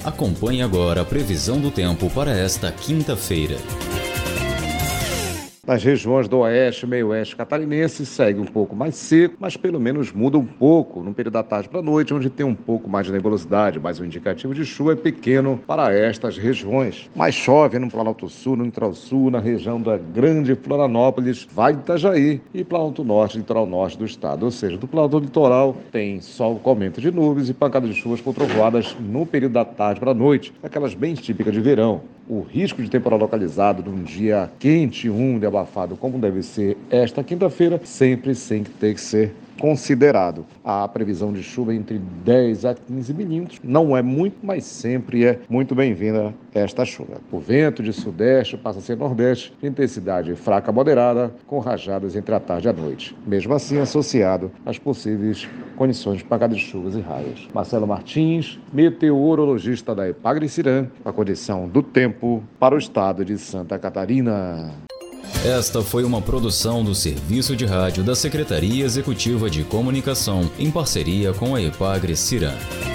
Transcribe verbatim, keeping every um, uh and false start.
Acompanhe agora a previsão do tempo para esta quinta-feira. Nas regiões do oeste e meio-oeste catarinense segue um pouco mais seco, mas pelo menos muda um pouco no período da tarde para a noite, onde tem um pouco mais de nebulosidade, mas o indicativo de chuva é pequeno para estas regiões. Mais chove no Planalto Sul, no Litoral Sul, na região da Grande Florianópolis, Vale do Itajaí e Planalto Norte, Litoral Norte do estado. Ou seja, do Planalto Litoral tem sol com aumento de nuvens e pancadas de chuvas com trovoadas no período da tarde para a noite, aquelas bem típicas de verão. O risco de temporal localizado num dia quente, úmido e abafado, como deve ser esta quinta-feira, sempre sem ter que ser considerado. A previsão de chuva é entre dez a quinze milímetros. Não é muito, mas sempre é muito bem-vinda esta chuva. O vento de sudeste passa a ser nordeste, de intensidade fraca a moderada, com rajadas entre a tarde e a noite. Mesmo assim, associado às possíveis condições de pancada de chuvas e raias. Marcelo Martins, meteorologista da Epagre-Cirã, a condição do tempo para o estado de Santa Catarina. Esta foi uma produção do Serviço de Rádio da Secretaria Executiva de Comunicação, em parceria com a Epagre-Cirã.